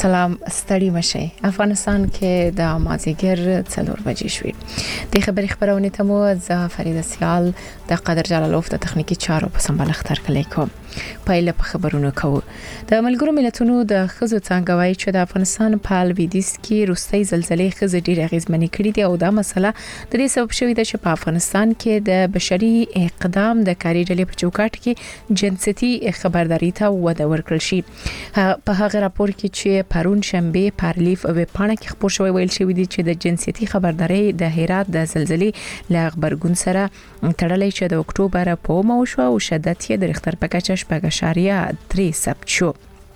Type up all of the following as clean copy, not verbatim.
سلام ستړي مشه افغانستان کې د مازیګر 4 بجې شوې د خبري خبرونه ته مو ز فرید سیال د قدر جلالوف د تخنیکی چارو په سمبال اختر کلی کوم پایله په خبرونه کوو د ملګرو ملتونو د خزو څنګه وایي چې د افغانستان په الویدیس کې روسي زلزلې خزه ډیره غیزمنې کړې دي او دا مسله د دې سبب شوې ده چې په افغانستان کې د بشري اقدام د کاری ډلې په چوکاټ کې جنسيتي خبرداري ته وده ورکړل شي په هغه راپور کې چې پرون شنبه پارلیف او پاڼه کې خبر شوی ویل شوی دی چې د جنسيتي خبرداري د هرات د زلزلې ل خبرګون سره تړلې چې د اکتوبر په مو شو او شدت یې د رختر په کچه 3 ثبت شو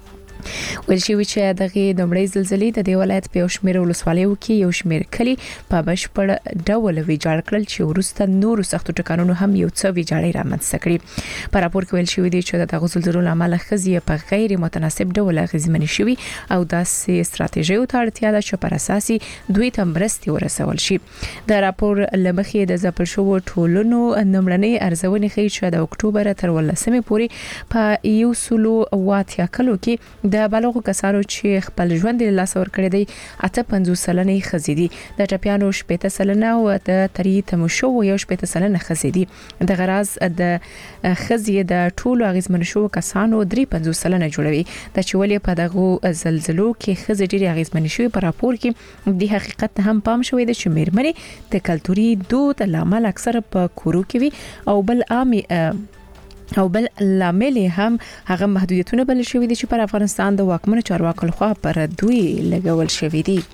ول شي چې دغه دومړی زلزلې د ولایت په شمیر ولسوالیو کې یو شمیر کلی په بشپړ ډول ویجاړ کړل چې ورسته نور سختو ټکانونو هم یو څه ویجاړی رامنځته کړي په راپور کې ویل شوی دی چې د زلزلو لامل خزي په غیر متناسب ډول غزمنې شوی او داسې ستراتیژي او اړتیا ده چې پر اساسي دوی ته مرستي ورسول شي د راپور لمخې د ځپل شو ټولونو نمړنۍ ارزونې ښیي چې د اکتوبر تر 18 پورې په یو سلو واتیا کلو کې د بالغو کسانو چې خپل ژوند له لاس ور کړی دی 58 سلنې خزيدي د ټپيانو 70 سلنه او د تری تمشو یو 70 سلنه خزيدي د غراز د خزي د ټولو اغیزمن شو کسانو 53 سلنه جوړوي د چولې په دغه زلزلو کې خزي ډېری اغیزمن شوی په راپور کې د حقیقت هم پام شوی د چې میرمنې د کلتوري دود لامل اکثر په کورو کې وي او بل عامي او بل لامل هم هغه محدودیتونه بل شوې دي چې پر افغانستان د واکمن چارواکو لخوا پر دوی لګول شوې دي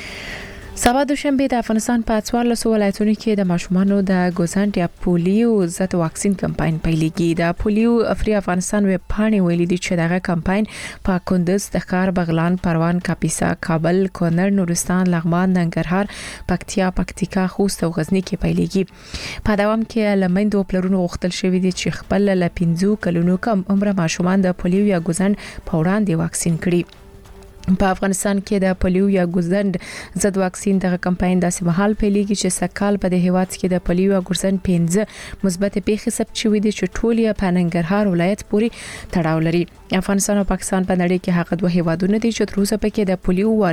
سبا دوشنبه د افغانستان په 14 ولایتونو کې د ماشومانو د ګوزنټ یا پولیو ضد واکسین کمپاین پیلېږي د پولیو افری افغانستان وب پاڼې ویلي دي چې دغه کمپاین په کندز، تخار، بغلان، پروان، کاپیسا، کابل، کونړ، نورستان، لغمان، ننګرهار، پکتیا، خوست او غزنی کې پیلېږي په دوام کې لمندو پلرونو غوښتل شوی دي چې خپل ل 15 کلونو کم عمر ماشومان د پولیو یا ګوزنټ په وړاندې واکسین کړي په افغانستان کې د پولیو یا ګوزنټ ضد واکسین دغه کمپاین داسې مهال پیلېږي چې سکهال په د هیواد کې د پولیو یا ګوزنټ 15 مثبت پیښې ثبت شوې دي چې ټول یې په ننګرهار ولایت پورې تړاو لري افغانستان او پاکستان په نړۍ کې هغه دوه هیوادونه دي چې تر اوسه پکې د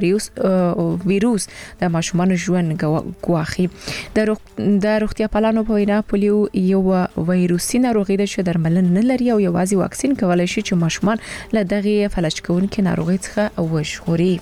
پولیو ویروس د ماشومان ژوند ګواخي د روغتیا پالانو په وینا پولیو یو ویروسي ناروغي ده چې درملنه نه لري او یوازې واکسین کولای شي چې ماشومان له دغه فلج کوونکې ناروغي څخه وژغوري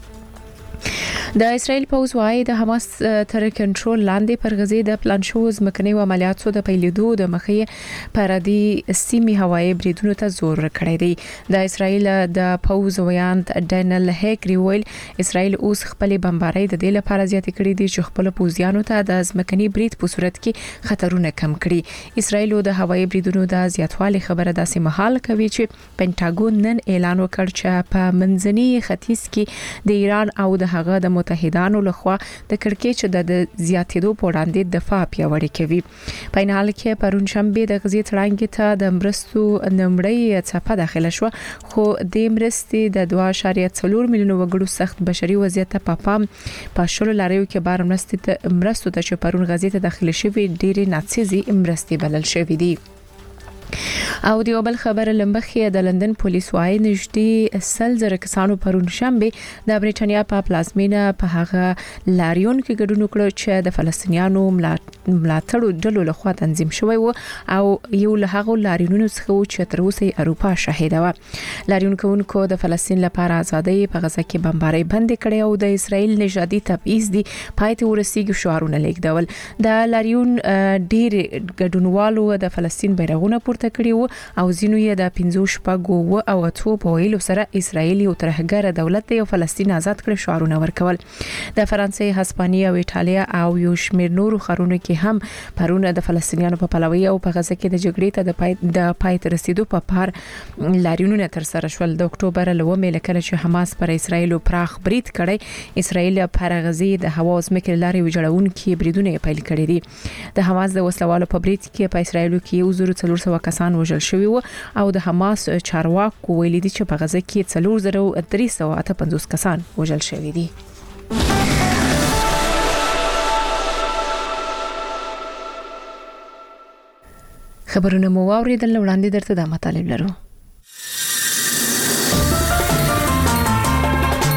د اسرائیل پوز وايي د حماس تر کنټرول لاندې پر غزې د پلان شو ځمکني عملیاتو د پیلېدو د مخې پردي سیمې هوایي بریدونو ته زور کړی دی د اسرائیل د پوز ویاند ډینل هیګری ویل اسرائیل اوس خپل بمبارۍ د دې لپاره زیاتې کړې دي چې خپل پوزیانو ته د ځمکني برید په صورت کې خطرونه کم کړي اسرائیل د هوایي بریدونو د زیاتوالي خبره داسې محل کوي چې پینټاګون نن اعلان وکړ چې په منځني ختیځ کې د ایران او د هغه د متحدانو لخوا د کړکېچ د زیاتېدو په وړاندې دفاع پیاوړې کوي په این حال کې پرون شنبه د غزې تړانګې ته د مرستو نمړی څپه داخله شو خو د مرستې د 2.4 میلیون وګړو سخت بشري وضعیت په پام په شلو لاریو کې بار مرستو ته چې پرون غزې ته داخله شوی ډېری ناڅیزي مرستې بلل شوې دي او د بل خبر لمبخې د لندن پولیس وايي نږدې 100,000 کسانو پرون شنبه د بریټانیا په پلازمینه په هغه لاریون کې ګډون وکړ چې د فلسطینیانو ملاتړو ډلو لخوا تنظیم شوی و او یو له هغه لاریونونو څخه چې تر اوسه اروپا شاهده و لاریون کوونکو د فلسطین لپاره ازادي په غزه کې بمبارۍ بند کړي او د اسرائیل نژادي تبعیض دی پاتې ورسیږي شعارونه لیکدول د لاریون ډیر ګډونوالو د فلسطین بیرغونه پورته کړی وو او ځینو یې د 15 شپږو او 8 په ویلو سره اسرائیل یو ترهګر دولت دی او فلسطین آزاد کړ شعارونه ورکول د فرانسې، هسپانیا او ایتالیا او یو شمېر نورو خارونو کې هم پرونه د فلسطینیانو په پلوي او په غزه کې د جګړې ته د پای ته رسیدو په پار لاریونونه تر سره شول د اکتوبر لومې لکه چې حماس پر اسرائیل پراخ برید کړی اسرائیل پر غزې د هوا ځمکې لارې وجړونکو بریدونه پیل کړي دي د حماس د وسلوالو په برید کې په اسرائیل کې 1400 کسان وژل شوی و او د حماس چارواکو ویلي دي چې په غزه کې 4358 کسان وژل شوی دي خبرونه مو واوریدل وړاندې درته د مطالب لرو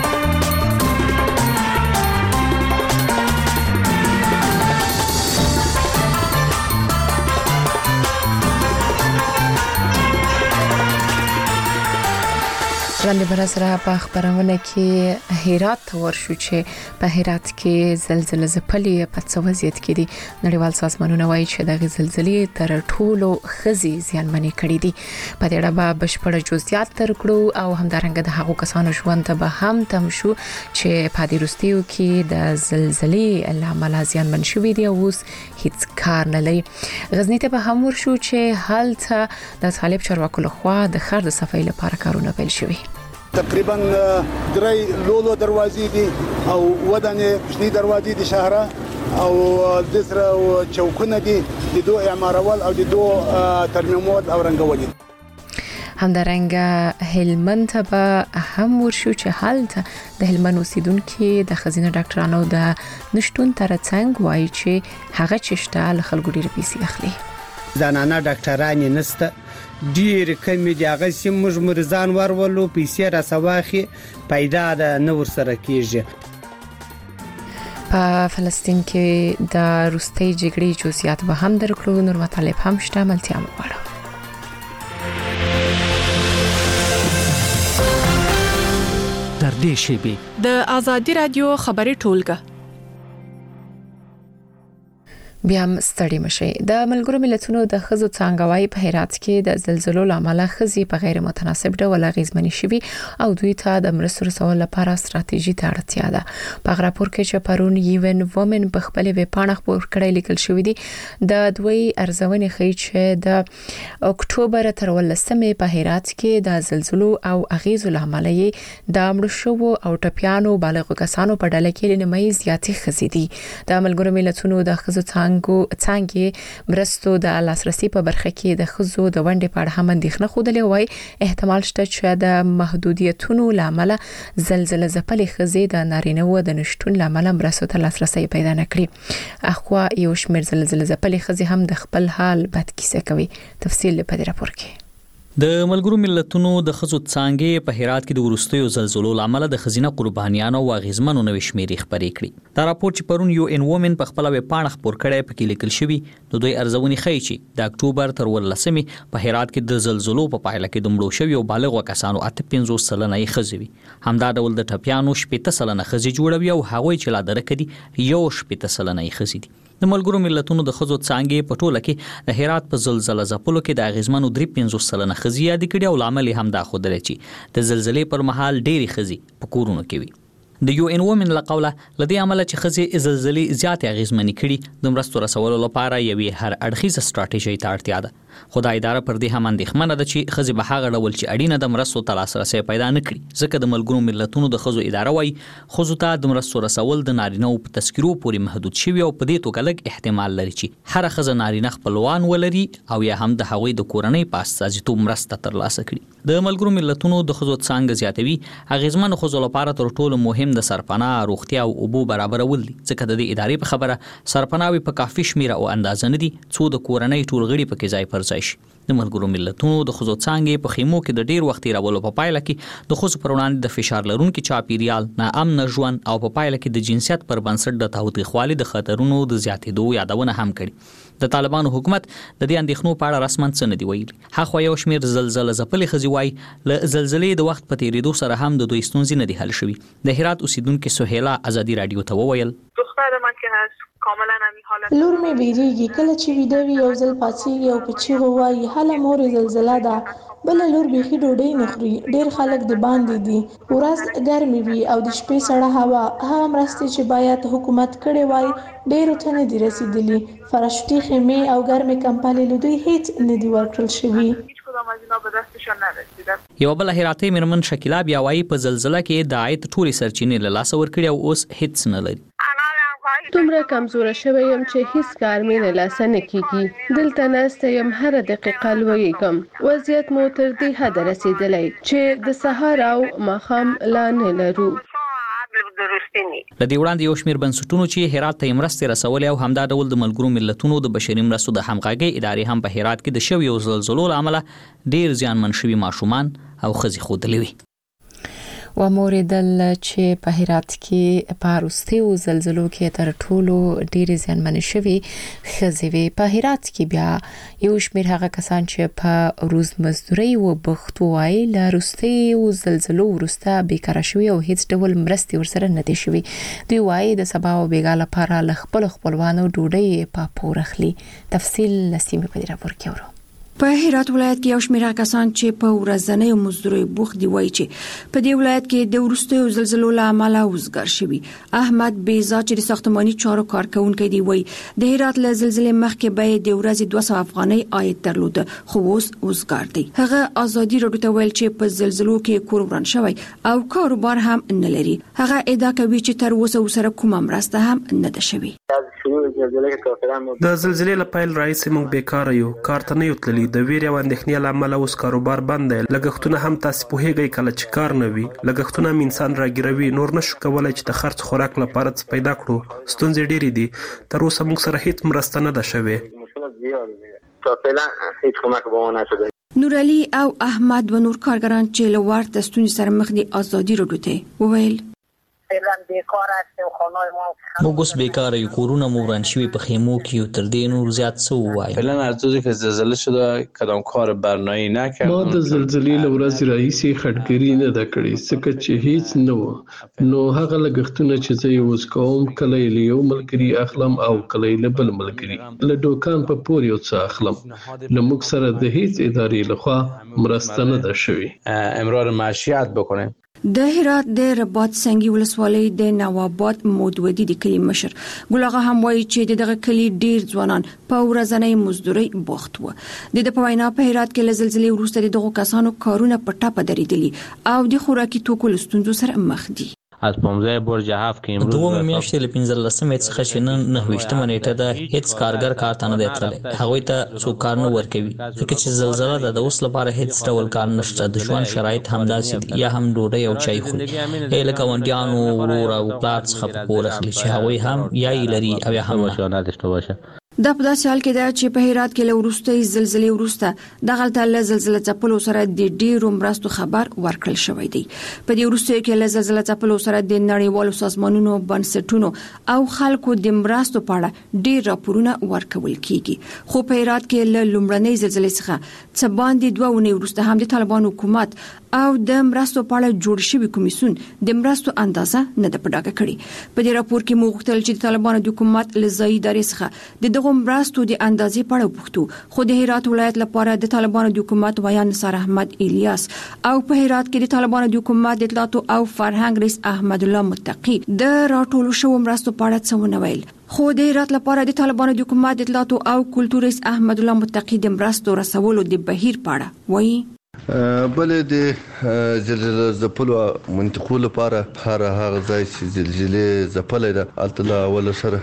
ځان بر سره په خبرونه کې هرات ته ورشو چې په هرات کې زلزلې ځپلې په څو وضعیت کې دي. نړیوال سازمانونه وایي چې د زلزلې تر ټولو خزي زیانمنې کړې دي. په دې اړه به بشپړ جزئیات ترکړو او همدارنګه د هغو کسانو ژوند ته به هم تم شو چې په دې وروستیو کې د زلزلې لامل زیانمن شوي دي او اوس هیڅ کار نه لري. غزنی ته به هم ورشو چې هلته د طالب چارواکو لخوا د ښار د صفای لپاره کارونه پیل شوي. تقریبا درې لولو دروازې دي او ودانې کوچني دروازې دي شهره او د سره چوکونه دي د دوه اعمارول او د دوه ترمیمول او رنګول. همدارنګه هلمند ته به هم ورشو چې هلته د هلمند اوسیدونکو د خزینه ډاکټرانو د نشټون ترڅنګ وایي چې هغه چې شته له خلکو ډېر پیسې اخلي. زنانه ډاکټرانې نسته، ډېر کمی دي، هغه سیم موږ مریضان ورولو پیسې را سواخي پیدا ده نه ورسره کیږي. په فلسطین کې د روسي جګړې جزئیات به هم درکړو. نور مطالب هم شته، ملتیا مغواړو. در دې شیبه د آزادی رادیو خبري ټولګه بیا ستړي مشي. د ملګرو ملتونو د خزو څنګهوي په هرات کې د زلزلو لامل خزي په غیر متناسب ډول غیزمنې شوي او دوی ته د مرستو رسول لپاره ستراتیژي ته اړتیا ده. په راپور کې چې پرون یوین وومن په خپل ویبپاڼه خبر کړی لیکل شوی دی د دوی ارزونې ښیي چې د اکتوبر تر 18 په هرات کې د زلزلو او اغیزو لامل د مړو شوو او ټپيانو بالغ کسانو په ډله کې لنمای زیاتې خزي دي. د ملګرو ملتونو د خزو څنګه مرستو د لاسرسي په برخه کې د خزو د ونډې په اړه هم اندېښنه خوده وای احتمال شته چې د محدودیتونو لامل زلزلې ځپلې خزي د نارینه‌و د نشټون لامل مرستو ته لاسرسي پیدا نکړي. اخوا یو شمېر زلزلې ځپلې خزي هم د خپل حال بد کیسه کوي. تفصیل په دې راپور کې. د ملګرو ملتونو د خزو څنګه په هرات کې د ورستیو زلزلو لامل د خزینه قربانیانو او غیزمنو نوې شمیرې خبرې کړې. دا راپور چې پرون یو ان وومن په خپل ویبپاڼه خبر کړی په کې لیکل شوی د دوی ارزونې ښیي چې د اکتوبر تر 18 په هرات کې د زلزلو په پایله کې د مړو شوی او بالغ کسانو 58 سلنه خزوي. همدا ډول د ټپيانو 70 سلنه خزي جوړوي او هغوی چې لا درکدي یو 70 سلنه خزي دي. د ملګرو ملتونو د خزو څنګه په ټوله کې د هرات په زلزلې ځپلو کې د غیزمنو 53 سلنه خزي یاد کړي او عمل هم دا خو درې چې د زلزلې پر مهال ډېری خزي په کورونو کې وي. د یو ان وومن لقوله لدی عمل چې خزي زلزلې زیات غیزمنې کړي د مرستو رسولو لپاره یوې هر اړخیزه ستراتیژي ته اړتیا ده. خدای اداره پر دې هم اندېښمنه ده چې خزي به هغه ډول چې اړینه د مرستو ته لاسرسي پیدا نه کړي ځکه د ملګرو ملتونو د خزو اداره وایي خزو ته د مرستو رسول د نارینه په تذکرو پورې محدود شوی او په دې توګه لږ احتمال لري چې هر خزه نارینه خپلوان ولري او یا هم د هغوی د کورنۍ په استازیتوب مرسته ترلاسه کړي. د ملګرو ملتونو د خزو څنګه زیاتوي اغیزمن خزو لپاره تر ټولو مهم د سرپناه روغتیا او اوبو برابرول دي ځکه د دې ادارې په خبره سرپناوي په کافي شمیره او اندازه نه دي څو د کورنۍ ټول غړي په کې ځای پر ځای شي. د ملګرو ملتونو د خزو څنګه په خیمو کې د ډیر وخت راولو په پایله کې د خزو پر وړاندې د فشار لرونکو چاپیریال ناامن ژوند او په پایله کې د جنسیت پر بنسټ د تاوتریخوالي د خطرونو د زیاتېدو یادونه هم کړي. د طالبانو حکومت د دې اندېښنو په اړه رسماً څه نه دی ویلي. هغه یو شمېر زلزلې ځپلې خزي وای ل زلزلې د وخت په تیریدو سره هم د دوی ستونزې نه دي حل شوي. د هرات اوسیدونکو سهیلا آزادی رادیو ته وویل دختر من که هست کاملا همین حالت لور مې ویریږي کله چې ویده وي یو ځل پاتېږي او په چیغو وایي هله مور زلزله ده. بل لور بیخي ډوډۍ نه خوري. ډېر خلک د باندې دي. ورځ ګرمې وي او د شپې سړه هوا. هغه مرستې چې باید حکومت کړې وای ډېرو ته نه دي رسیدلي. فراشتي خیمې او ګرمې کمپلې له دوی هیڅ نه دي ورکړل شوي. یو بل هراتي مرمن شکیلا بیا وایي په زلزلہ کې د عاید ټولې سرچینې له لاسه ورکړي او اوس هیڅ نه لري. دومره کمزوره شوی یم چې هیڅ کار مې نه لاسه نه کیږي. دلته ناسته یم هره دقیقه لویږم. وضعیت مو تر دې حده رسیدلی چې د سهار او ماښام لا نه لرو. لدې وړاندې یو شمېر بنسټونو چې هرات ته مرستې رسولې او همدا ډول د ملګرو ملتونو د بشري مرستو د همغږۍ ادارې هم په هرات کې د شویو زلزلو له امله ډېر زیانمن شوي ماشومان او ښځې ښودلې وي. و موریدل چې په هرات کې په وروستیو زلزلو کې تر ټولو ډېر زیانمن شوي خزوي په هرات کې بیا یو شمېر هغه کسان چې په روز مزدوري او بختوای له وروستیو زلزلو وروسته بیکاره شوي او هیڅ ډول مرستې ورسره نه دي شوي. دوی وايي د سبا او بیګا لپاره ل خپلوانو ډوډۍ په پورخلي. تفصیل لسیمه په دې راپور کې ورو. په هرات ولایت کې یو شمېر کسان چې په ورځنۍ مزدوري بوخت دی وایي چې په دې ولایت کې د وروستیو زلزلو له امله وزګار شوي. احمد بیزا چې د ساختماني چارو کارکونکي دی وایي د هرات له زلزلې مخکې به د ورځې 200 افغانۍ عاید درلود خو اوس وزګار دی. هغه ازادي راډیو ته ویل چې په زلزلو کې کور وران شوی او کاروبار هم نه لري. هغه ادعا کوي چې تر اوسه سره کومه مرسته هم نه ده شوې. د زلزلې له پیل راځي موږ بیکاره یو، کار ته نه یو تللی. د ویرې او اندېښنې له امله اوس کاروبار بند دی. لګښتونه هم تاسو په هیګي کله چې کار نه وي لګښتونه هم انسان راګیروي. نور نشو کولای چې د خرڅ خوراک لپاره څه پیدا کړو. ستونزې ډېرې دي. تر اوسه موږ سره هیڅ مرسته نه ده شوې. نور علي او احمد و نور کارګران چې له ورته ستونزې سره مخ دي ازادي راډیو ته وویل موږ اوس بیکاره یو، کورونه مو وران شوي، په خیمو کې یو. تر دې نور زیات څه وایي؟ فعلا از روزی که زلزله شده کدام کار برنامه‌ای نکردم. ما د زلزلې له ورځې راهیسې خټګري نه ده کړې ځکه چې هیڅ نه و. نو هغه لګښتونه چې زه یې اوس کوم کله یې له یو ملګري اخلم او کله یې له بل ملګري. له دوکان په پور یو څه اخلم. له موږ سره د هیڅ ادارې لخوا مرسته نه ده شوې امرار معیشت بکنه. د هرات د رباط سنگي ولسوالۍ د نواباد مودودي د کلی مشر ګلغه هم وایي چې دغه کلی ډیر ځوانان په ورځنۍ مزدوري بوخت و. د په وینا په هرات کې له زلزلې وروسته دغه کسانو کارونه په ټاپه درېدلي او د خوراکي توکو ستونزو سره مخ دي. از 15 برج 7 کې امروز دوه میاشتې له 15 څخه چې نن 9 نیټه ده هیڅ کارګر کار ته نه دی تللی. هغوی ته څوک کار نه ورکوي ځکه چې زلزله ده. د اوس لپاره هیڅ ډول کار نشته. د ژوند شرایط همداسې دي. یا هم ډوډۍ او چای خوري. له ګاونډیانو ورور او پلار څخه په پور اخلي چې هغوی هم یا یې لري او یا هم نه داشته باشه. دا په داسې حال کې ده چې په هرات کې له وروستۍ زلزلې وروسته دغلته له زلزلې ځپلو سره د ډېرو مرستو خبر ورکړل شوی دی. په دې وروستیو کې له زلزلې ځپلو سره د نړیوالو سازمانونو بنسټونو او خلکو د مرستو په اړه ډېر راپورونه ورکول کیږي. خو په هرات کې له لومړنۍ زلزلې څخه څه باندې 2 ونې وروسته هم د طالبان حکومت او د مرستو په اړه جوړ شوی کمیسیون د مرستو اندازه نه ده پډاګه کړې. په دې راپور کې موږ غوښتل چې د طالبانو د حکومت له ځایي ادارې څخه د دغه مرستو د اندازې په اړه وپوښتو. خو د هرات ولایت لپاره د طالبانو د حکومت ویان نثار احمد الیاس او په هرات کې د طالبانو د حکومت د اطلاعات او فرهنګ رئیس احمد الله متقی د راټولو شوو مرستو په اړه څه ونه ویل. خو د هرات لپاره د طالبانو د حکومت د اطلاعات او کلتور رئیس احمد الله متقی د مرستو رسولو د بهیر په اړه وایي بلې د زلزلې ځپلو منطقو لپاره هغه ځای چې زلزلې ځپلې ده الته اول سره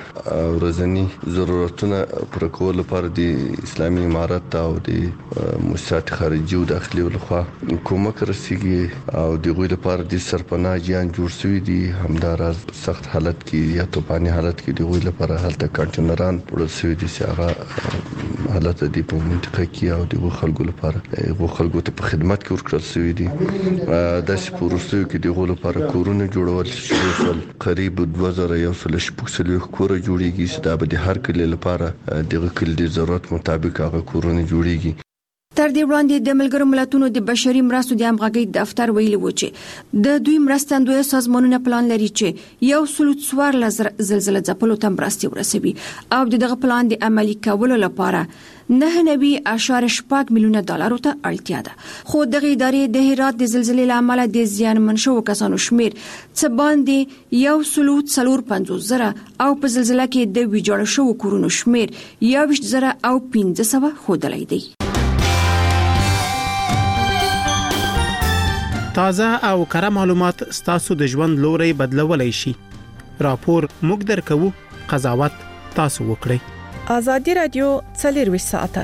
ورځنی ضرورتونه پوره کول لپاره د اسلامي امارت او د مؤسسات خارجي او داخلي لخوا کومک رسیږي او دغه لپاره د سرپناه جان جوړ شوی دي. همداراز سخت حالت کې یا توپاني حالت کې دغه لپاره هلته کانټینران پوره شوی دي چې هغه حالت دی په منطقه کې او د خلکو لپاره خلکو ته خدمت کې ورکړل شوی دي. د سپورستو کې د غول لپاره کورونه جوړول شوي. قریب 2140 کور جوړیږي چې دا به د هر کلی لپاره د کلی د ضرورت مطابق هغه کورونه جوړیږي. تر دې وړاندې د ملګرو ملتونو د بشري مرستو د همغږۍ دفتر ویلي و چې د دوی مرستندوی سازمانونه پلان لري چې 1.4 زلزلې ځپلو ته مرستې ورسوي او دغه پلان د عملي کولو لپاره 9.8 میلیونه ډالرو ته اړتیا ده. خو دغه ادارې د هرات د زلزلې له امله د زیانمن شوو کسانو شمیر څه باندې 1.450 او په زلزلې کې د ویجاړ شوو کورونو شمیر 21,500 ښودلی دی. تازه او کره معلومات ستاسو د ژوند لوري بدلولای شي. راپور موږ درکو، قضاوت تاسو وکړئ. آزادی رادیو 24 ساعته.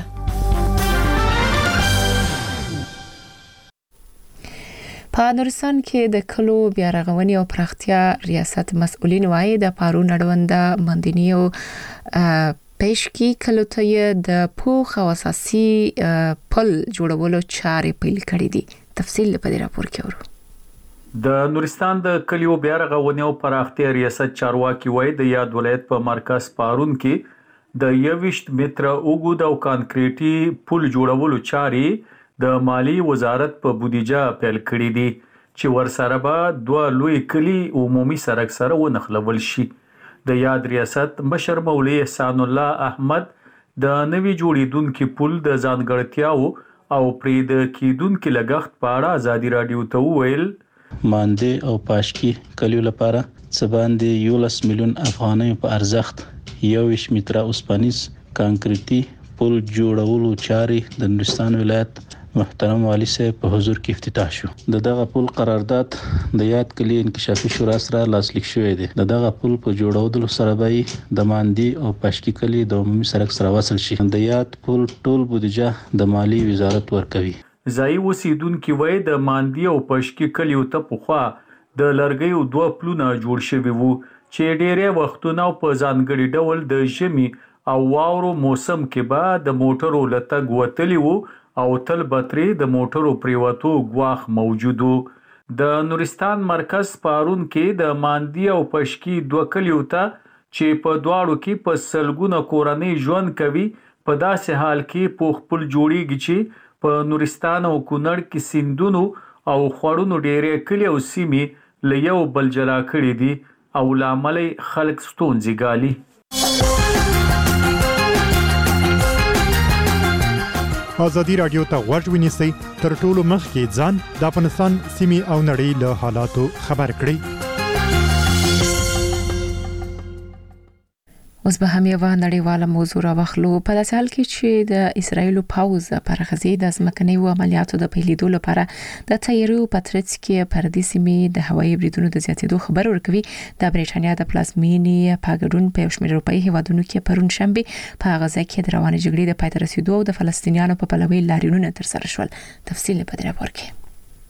په نورستان کې د کلو بیا رغونې او پراختیا ریاست مسؤلین وايي د پارون اړوند مندینیو پېشکی کلو ته د پوخ او اساسي پل جوړولو چارې پیل کړې دي. تفصیل په دې راپور کې ورو. د نورستان د کلیو بیا رغونې او پراختیا ریاست چارواکي وایي د یاد ولایت په مرکز پارون کې د 21 متره اوږد او کانکریټي پل جوړولو چارې د مالی وزارت په بودیجه پیل کړې دي چې ورسره به 2 لوی کلی عمومي سړک سره ونښلول شي. د یاد ریاست مشر مولوي احسان الله احمد د نوي جوړیدونکو پل د ځانګړتیاو او پرې د کیدونکو لګښت په اړه ازادي رادیو ته وویل ماندې او پاشکی کلیو لپاره څه باندې 11 میلیون افغانۍ په ارزښت 21 متره اوسپنیز کانکریټي پل جوړولو چارې د نورستان ولایت محترم والی صاحب په حضور کې افتتاح شو. دغه پل قرارداد د یاد کلی انکشافي شورا سره لاسلیک شوی دی. دغه پل په جوړولو سره به د ماندې او پاشکی کلی د عمومي سړک سره وصل شي. د یاد پل ټول بودیجه د مالی وزارت ورکوي. ځای اوسیدونکو وایي د ماندې او پاشکی کلیو ته پخوا د لرګیو 2 پلونه جوړ شوي وو چې ډېرې وختونه په ځانګړي ډول د ژمي او واورو موسم کې به د موټرو لتګ وتلی وو او تل بطرې د موټرو پریوتو غواخ موجود وو. د نورستان مرکز پارون کې د ماندې او پشکی 2 کلیو ته چې په دواړو کې په سلګونه کورنۍ ژوند کوي په داسې حال کې په خپل جوړیږي چې په نورستان او کونړ کې سیندونو او خوړونو ډېرې کلی او سیمې له یو بل جلا کړي دي او لامل خلک ستونزې ګالي. ازادي رادیو ته غوږ ونیسئ تر ټولو مخکې ځان د افغانستان سیمې او نړۍ له حالاتو خبر کړئ. اوس به هم یو نړیواله موضوع راوخلو په داسې حال کې چې د اسرایل پوځ پر غزې د ځمکني عملیاتو د پیلېدو لپاره د تیاریو په ترڅ کې پر دې سیمې د هوایي بریدونو د زیاتېدو خبر ورکوي. د بریټانیا د پلازمینې په ګډون په شمېر اروپایي هیوادونو کې پرون شنبه په غزه کې د روانې جګړې د پای ته رسیدو او د فلسطینیانو په پلوي لاریونونه ترسره شول. تفصیل په دې راپور کې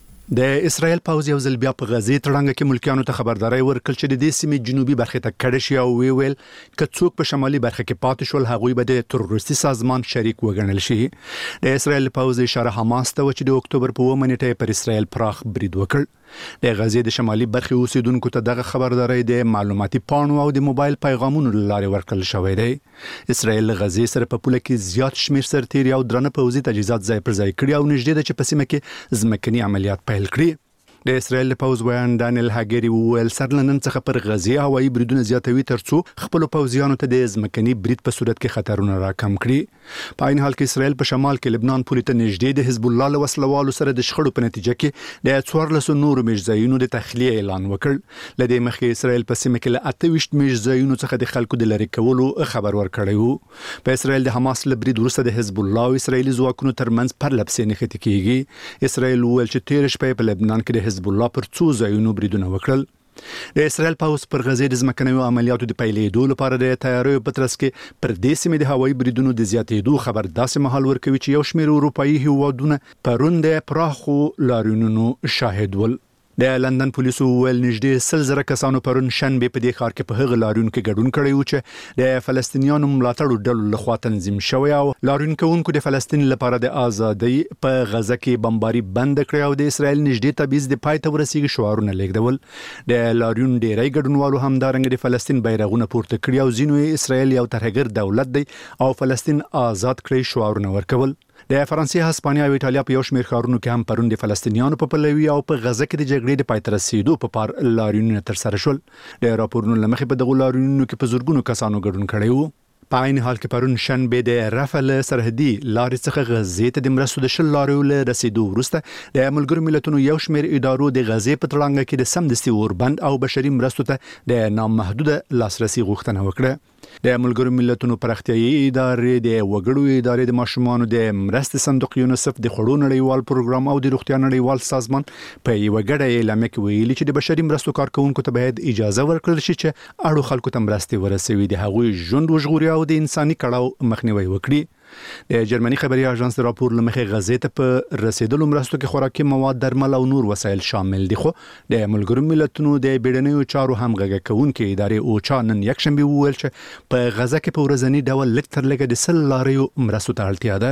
د اسرایل پوځ یو ځل بیا په غزې تړنګ کې ملکیانو ته خبرداري ورکړه چې د دې سیمې جنوبي برخه ته کډه شي او ویل ک څوک په شمالي برخه کې پاتې شول هغوی به د تروریستي سازمان شریک وګڼل شي. د اسرایل پوځ اشاره حماس ته چې د اکتوبر په 1 نیټه پر اسرایل پراخ برید وکړ. د غزې د شمالي برخه اوسیدونکو ته دغه خبرداري د معلوماتي پاڼو او د موبایل پیغامونو لارې ورکړل شوې ده. اسرایل غزې سره په پوله کې زیات شمیر سرتیري او درنه پوځي تجهیزات ځای پر ځای کړي او نږدې ده چې په سیمه کې ځمکني عملیات پیل کړي. د اسرایل پوځ ویان دانیل هاګری وویل سرلنن څخه پر غزې هوایي بریدونه زیاتوي ترڅو خپل پوځیانو ته د ځمکني برید په صورت کې خطرونه راکم کړي. په عین حال کې اسرایل په شمال کې لبنان پورې ته نږدې د حزب الله له وسلوالو سره د شخړو په نتیجه کې د 14 نورو میشځایونو د تخلیه اعلان وکړ. لدې مخکې اسرایل په سیمه کې له 28 میشځایونو څخه د خلکو د لری کولو خبر ورکړی وو. په اسرایل د حماس له برید وروسته د حزب الله او اسرایلی ځواکونو ترمنځ پرلپسې نښتې کیږي. اسرایل وویل چې 13 شپې په لبنان کې د حزب الله پر څو ځایونو بریدونه وکړل. د اسرایل پوځ پر غزې د ځمکني عملیاتو د پیلېدو لپاره د تیاریو په ترڅ کې پر دې سیمې د هوایي بریدونو د زیاتېدو خبر داسې مهال ورکوي چې یو شمېر اروپایي هیوادونه پرون د پراخو لاریونونو شاهد ول. د لندن پولیسو ویل نږدې 100,000 کسانو پرون شنبه په دې ښار کې په هغه لاریون کې ګډون کړی و چې د فلسطینیانو ملاتړو ډلو لخوا تنظیم شوی او لاریون کوونکو د فلسطین لپاره د ازادۍ په غزه کې بمباري بند کړی او د اسرایل نږدې تبعیض د پای ته ورسیږي شعارونه لیکدول. د لاریون ډیری ګډونوالو همدارنګه د فلسطین بیرغونه پورته کړی او ځینو اسرایل یو ترهګر دولت دی او فلسطین آزاد کړی شعارونه ورکول. د فرانسې، هسپانیا او ایتالیا په یو شمېر ښارونو کې هم پرون د فلسطینیانو په پلوي او په غزه کې د جګړې د پای ته رسیدو په پار لاریونونه ترسره شول. د راپورونو لمخې په دغه لاریونونو کې په زورګونو کسانو ګډون کړی وو. په عین حال کې پرون شنبه د رفح سرحدي لارې څخه غزې ته د مرستو د شل لاریو له رسیدو وروسته د ملګرو ملتونو یو شمېر ادارو د غزې په تړانګه کې د سمدستي اوربند او بشري مرستو ته د نامحدوده لاسرسي غوښتنه وکړه. د ملګرو ملتونو پراختیایي ادارې د وګړو ادارې د ماشومانو د مرستې صندوق یونیسف د خړو نړیوال پروګرام او د روغتیا نړیوال سازمان په یو غړې اعلامیه کې ویلي چې د بشري مرستو کارکونکو ته باید اجازه ورکړل شي چې اړو خلکو ته مرستې ورسوي د هغوی ژوند وژغوري او د انساني کړاو مخنیوي وکړي. د جرمني خبري اژانس د راپور لمخې غزې ته په رسیدلو مرستو کې خوراکي مواد، درمل او نور وسایل شامل دي. خو د ملګرو ملتونو د بیړنیو چارو همغږي کوونکې ادارې اوچا نن یکشنبه وویل چې په غزه کې په ورځنی ډول لږ تر لږه د 100 لاریو مرستو ته اړتیا ده.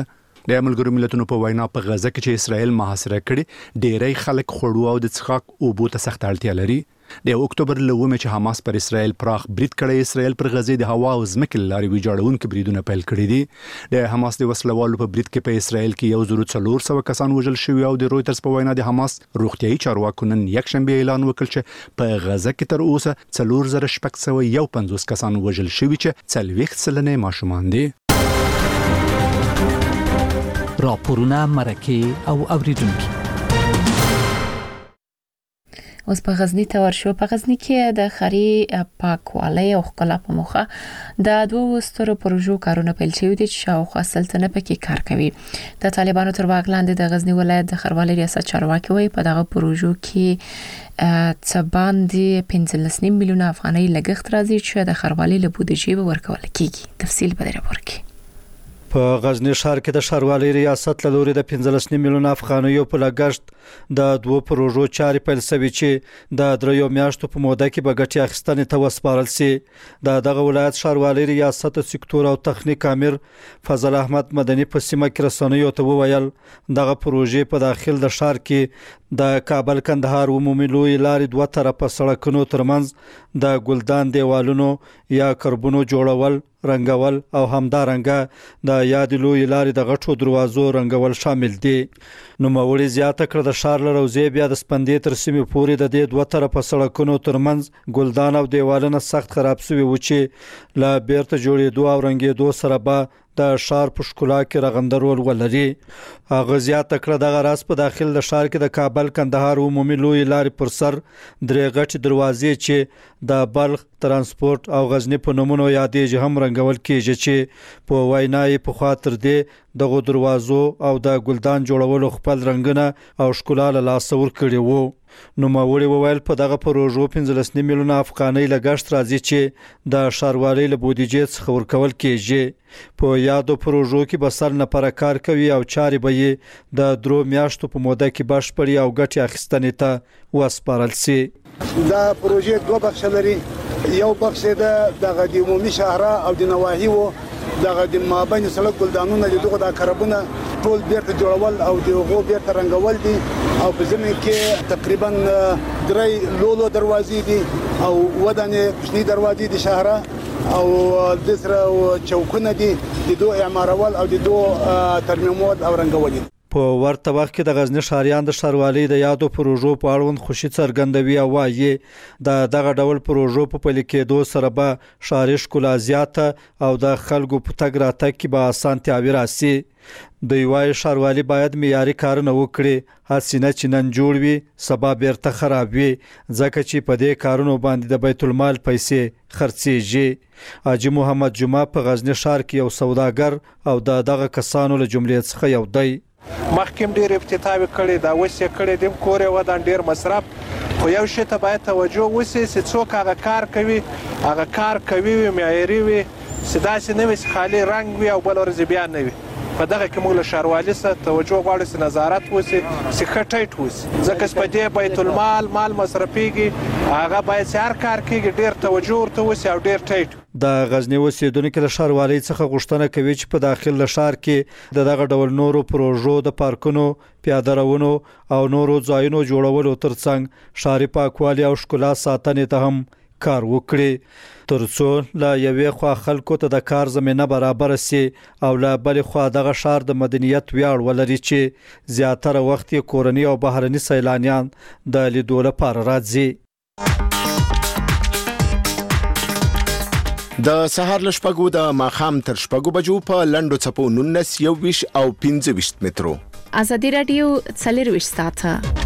د ملګرو ملتونو په وینا په غزه کې چې اسرائیل محاصره کړي ډیری خلک خوړو او د څښاک اوبو ته سخت اړتیا لري. د اکتوبر له 9 چې حماس پر اسرائیل پراخ برید کړی، اسرائیل پر غزه د هوا او ځمکې لارې ویجاړونکي بریدونه پیل کړي دي. د حماس د وسلوالو په برید کې په اسرائیل کې 1400 کسان وژل شوي او د رويټرز په وینا د حماس روغتيایي چارواکو نن یکشنبه اعلان وکړ چې په غزه کې تر اوسه 4651 کسان وژل شوي چې 40% ماشومان دي. راپورونه مرکه او اوریدونکو. اوس په غزنی ته ورشو. په غزنی کې د خري پاکوالۍ او ښکلا په موخه د 2 سترو پروژو کارونه پیل شوي دي چې شاوخوا سلطنه پکې کار کوي. د طالبانو تر واک لاندې د غزنی ولایت د خروالي ریاست چارواکي وایي په دغه پروژو کې څه باندې 15 میلیونه افغانۍ لګښت راځي چې د خروالي له بودیجې ورکول کیږي. تفصیل به راپور کې. په غزنی ښار کې د ښاروالۍ ریاست له لوري د 15 میلیونه افغانیو په لګښت د 2 پروژو چارې پیل شوې چې د 3 میاشتو په موده کې به ګټې اخیستنې ته وسپارل شي. دغه ولایت ښاروالۍ ریاست سکتور او تخنیک امیر فضل احمد مدني په سیمه کې رسنیو ته وویل دغه پروژې په داخل د ښار کې د کابل کندهار عمومي لوی لارې 2 طرفه سړکونو ترمنځ د ګلدان دیوالونو یا کربونو جوړول، رنګول او همدارنګه د یاد لوی لارې د غټو دروازو رنګول شامل دي. نو موري زیاته کړ د ښار له روزې بیا د سپندې تر سیمې پورې د دې 2 طرفه سړکونو ترمنځ ګلدان او دیوالونه سخت خراب شوي و چې لا بیرته جوړېدو او رنګېدو سره به د ښار په ښکلا کې رغندرول ولري. هغه زیاته کړ دغه راز په داخل د ښار کې د کابل کندهار عمومي لوی لارې پر سر 3 غټ دروازې چې د بلخ ترانسپورت او غزنی په نومونو یادېږي هم رنګول کېږي چې په وینای په خاطر دې دغه دروازو او د ګلدان جوړولو خپل رنگونه او ښکلا له لاس ور کړی وو. نو موري وویل په دغه پروژو 15 میلیونه افغانۍ لګښت راځي چې د ښاروالۍ له بودیجې څخه ورکول کېږي. په یادو پروژو کې به سر نه کار کوي او چارې به یې د 3 میاشتو په موده کې بشپړي او ګټې اخیستنې ته وسپارل شي. دا پروژې 2 بخش لري. یو بخش د عمومي شهرا او د نواحي وو د مابین سړک ګلدانونه دغه د کربونه ټول بیرته جوړول او دغه بیرته رنګول دي او په زمين کې تقریبا 3 لولو دروازې دي او ودانې کوچني دروازې دي شهرا او د سره چوکونه دي د 2 اعمارول او د 2 ترمیمول او رنګول. په ورته وخت کې د غزنی ښاریان د ښاروالۍ د یادو پروژو په اړوند خوشي څرګندوي او وايي دغه ډول پروژو په پلي کېدو سره به ښاري ښکلا زیاته او د خلکو په تګ راتګ کې به اسانتیاوي راسي. دوی وايي ښاروالي باید معیاري کارونه وکړي، هڅه چې نن جوړ وي سبا بیرته خراب وي، ځکه چې په دې کارونو باندې د بیت المال پیسې خرڅيږي. حاجی محمد جمعه په غزنی ښار کې یو سوداګر او دغه کسانو له جملې څخه یو دی. مخکیم ډیر افتتاحي کړي دا وسه کړي د کور ودان ډیر مصرف خو یو شی ته باید توجه وسی چې څوک هغه کار کوي معیاري وي سداسي نه وي خالي رنگ وي او بل ورځ بیا نه وي. په دغه کې موږ له ښاروالۍ سره توجه غواړو چې نظارت وسی چې خټایټ وسی ځکه چې په دې بیت المال مال مصرفيږي هغه باید هر کار کوي ډیر توجه ورته وسی او ډیر ټایټ. د غزنی اوسیدونکو له ښاروالۍ څخه غوښتنه کوي چې په داخل له ښار کې دغه ډول نورو پروژو د پارکونو، پیاده روونو او نورو ځایونو جوړولو ترڅنګ ښاري پاکوالي او ښکلا ساتنې ته هم کار وکړي ترڅو لا یوې خوا خلکو ته د کار زمينه برابر شي او لا بل خوا دغه ښار د مدنیت ویاړ ولري چې زیاتره وخت کورنی او بهرني سیلانیان د لیدو لپاره راځي. د سهار له شپږو د ماښام تر شپږو بجو په لنډو څپو 19 21 او 25 مترو. ازادي رادیو 24 ساعته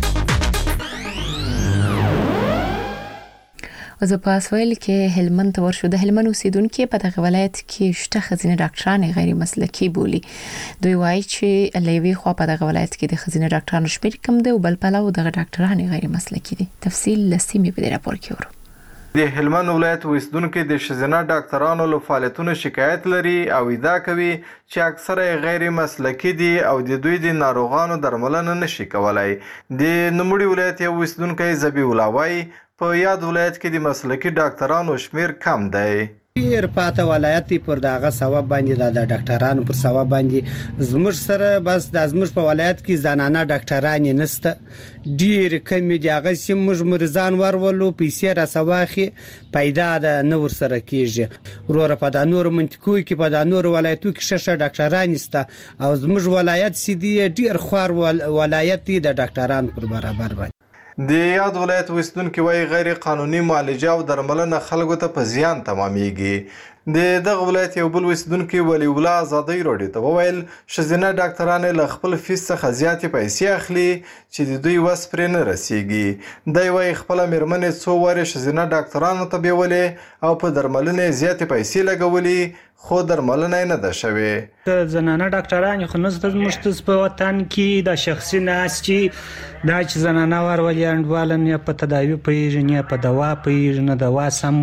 زه په اسویل کې هلمند ته ورشو. د هلمند اوسیدونکو په دغه ولایت کې شته خزینه ډاکټران غیر مسلکي بولی. دوی وایي چې لوی خو په دغه ولایت کې د خزینه ډاکټرانو شمېر کم دی او بل پلاو دغه ډاکټران غیر مسلکي دي. تفصیل لسیمه په راپور کې ورو. د هلمند ولایت اوسیدونکو د خزینه ډاکټرانو له فعالیتونو شکایت لري او ادعا کوي چې اکثره غیر مسلکي دي او د دوی د ناروغانو درملنه نشي کولای. د نوموړي ولایت یو اوسیدونکو زبی ولاوي په یاد ولایت کې د مسلکي ډاکټرانو شمیر کم دی. ډیر پاته ولایت پر دغه ثواب باندې د ډاکټرانو پر ثواب باندې زموږ سره بس د زموږ په ولایت کې زنانه ډاکټران نشته ډیر کم دي هغه سیم موږ مرزان ورولو پیسې را سواخي پیدا د نور سره کیږي ورور په د نور منطقو کې په د نور ولایتو کې ششه ډاکټران نشته او زموږ ولایت سیدی ډیر خوار ولایت دی د ډاکټرانو پر برابر باندې د یاد ولایت وستونکو وایي غیر قانوني معالجه او درملنه خلکو ته په زیان تمامېږي د دغه ولایت یو بل وستونکو ولی الله آزادۍ راډیو ته وویل ښځینه ډاکټران له خپل فیس څخه زیاتې پیسې اخلي چې د دوی وس پرې نه رسیږي دی وایي خپله مېرمنې څو وارې ښځینه ډاکټرانو ته بیولې او په درملنې زیاتې پیسې لګولې خو درملنه نه ده شوې د زنانه ډاکټران خو نشته زموږ په وطن کې د شخصي ناس چې دا چې زنانه ورولي انډوالن یا په تداوی پیژنې یا په دوا پیژنې دوا سم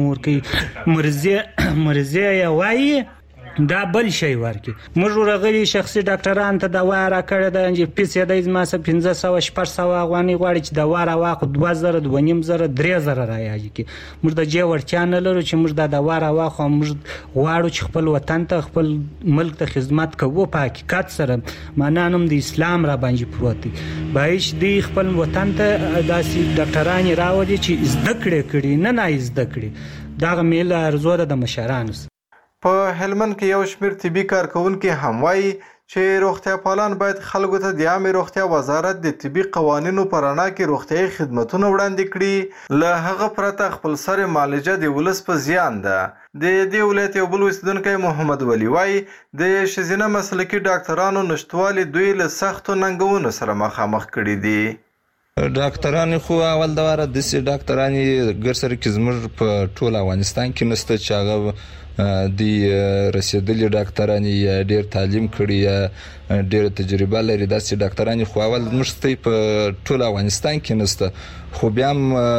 ورکي مرزي یا وایي دا بل شی ورکی موږ ورغلي شخصي ډاکټران ته دوا راکړه د انجی پی سي د ما سه 1500 600 غواني غواړي چې دوا راواخو 2000 2500 3000 رايږي کی موږ د جې ورچا نه لرو چې موږ د دوا راواخو موږ غواړو چې خپل وطن ته خپل ملک ته خدمت کوو په حقیقت سره معنانم د اسلام را باندې پروت دی بایش دی خپل وطن ته داسې ډاکټران راوړي چې زده کړي نه زده کړي دا میل ارزو د مشرانو په هلمند کې یو شمېر طبي کارکونکي هم وایي چې روغتیا پالان باید خلکو ته د عامې روغتیا وزارت د طبي قوانینو په رڼا کې روغتیایي خدمتونه وړاندې کړي له هغه پرته خپل سر معالجه د ولس په زیان ده د دې ولایت یو بل اوسیدونکی محمد ولی وایي د ښځینه مسلکي ډاکټرانو نشتوالي دوی له سختو ننګونو سره مخامخ کړي دي ډاکټران خو اول د واره د سي ډاکټران ګرسر کې زموږ په ټول افغانستان کې نشته چې هغه دی رسیدلي ډاکټران یا ډیر تعلیم کړي یا ډیر تجربه لري داسې ډاکټران خو اول مشته په ټول افغانستان کې نشته خو بیا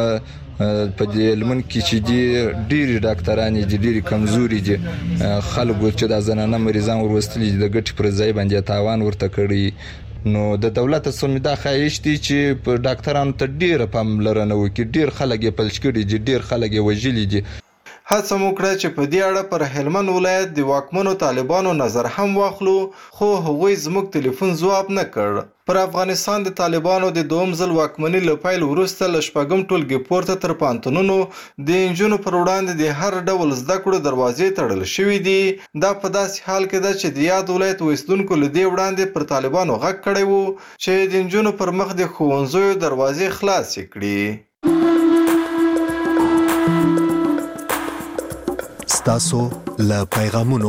په دې لمن کې چې دی ډیر ډاکټران دي ډیر کمزوري دي خلکو چې د زنانه مریضان ورستلي د ګټ پر ځای باندې تاوان ورته کړی نو د دولت سمې دا خایش دي چې په ډاکټرانو ته ډیر پاملرنه وکړي ډیر خلک یې پلش کړي دي ډیر خلک یې وژلي دي هڅه مو کړه چې په دې اړه پر هلمند ولایت د واکمنو طالبانو نظر هم واخلو خو هغوی زموږ ټلیفون ځواب نه کړ پر افغانستان د طالبانو د دوم ځل واکمنۍ له پیل وروسته له شپږم ټولګي پورته تر پانتونونو د نجونو پر وړاندې د هر ډول زده کړو دروازې تړل شوې دي دا په داسې حال کې ده چې د یاد ولایت اوسیدونکو له دې وړاندې پر طالبانو غږ کړی و چې د نجونو پر مخ د ښوونځیو دروازې خلاصې کړي ستاسو له پیغامونو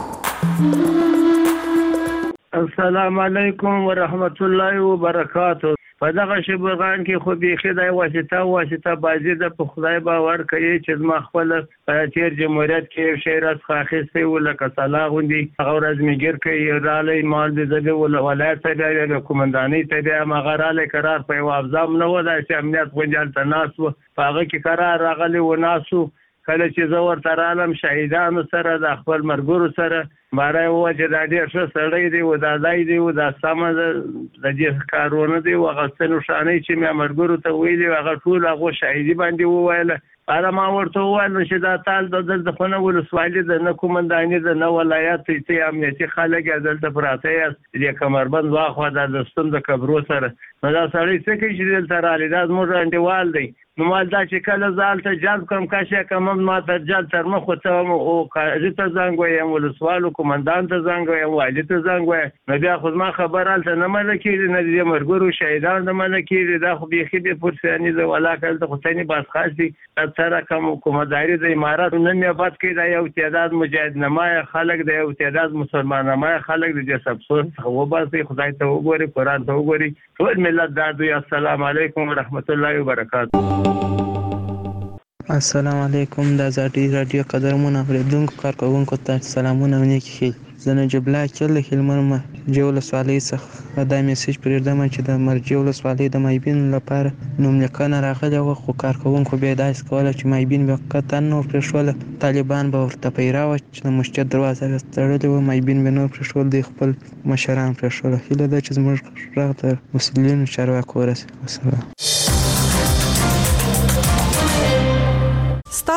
السلام علیکم ورحمت الله وبرکاته په دغه شبغان کې خو بيخي د واسطه بازي د په خدای باور کوي چې ما خپل تیر جمهوریت کې شهرت خاخسته ولکه صلاح غوندي هغه ورځ میګر کوي رالي مال د زده ولایت ته د کومندانۍ ته مغراله قرار په افزام نه ودا چې امنیت غونډه تناس په هغه کې قرار راغلی و ناسو کله چې زه ورته رالم شهیدانو سره د خپل مرګورو سره باره و چې دا ډېر ښه سړی دی و دا ځای دی و دا سمه د دې کارونه دی و هغه څه نښانۍ چې مې مرګورو ته ویلي هغه ټول هغو شهیدي باندې وویله هغه ما ورته وویل چې دا تال دلته خو نه ولسوالي ده نه کومنداني ده نه ولایت ته امنیتي خلک دلته پراته یاست د کمربند واخوا دا د ستون د کبرو سره نو دا سړی څه کوي چې دلته رالي دا زموږ انډیوال دی نو مال دا چې کله زال ته جلب کوم کاشه کوم ما ته جلب تر مخ ته او قاضي ته زنګ وایم ولسوالو کومندان ته زنګ وایم والي ته زنګ وایم نو بیا خو ما خبر الته نه ملکی نه دې مرګورو شهیدان نه ملکی دا خو بيخي به پرسانی ده ولا کله ته حسیني باز خاصي سره کومداري د امارات نن یې بات کې دا یو تعداد مجاهد نمای خلک د یو تعداد مسلمان نمای خلک د سبسون خو باسي خدای ته وګوري قران ته وګوري ټول ملت دا دوی السلام علیکم ورحمت الله وبرکاته السلام علیکم د ازادي رادیو قدرمن اوریدونکو کارکوونکو ته سلامونه او نیکی خیل زه نجیب الله کله هلمند مرجع ولسوالۍ څخه دا میسج پرېږدم چې د مرجع ولسوالۍ د مایبین لپاره نوملیکنه راغلې وه خو کارکوونکو بیا داسې کوله چې مایبین به قطعا نور پرېښوله طالبان به ورته پیرا وه چې د مسجد دروازه به تړلې وه مایبین به نور پرېښول دوی خپل مشران پرېښوله هیله ده چې زموږ غږ د مسؤلینو چارواکو ورسوي.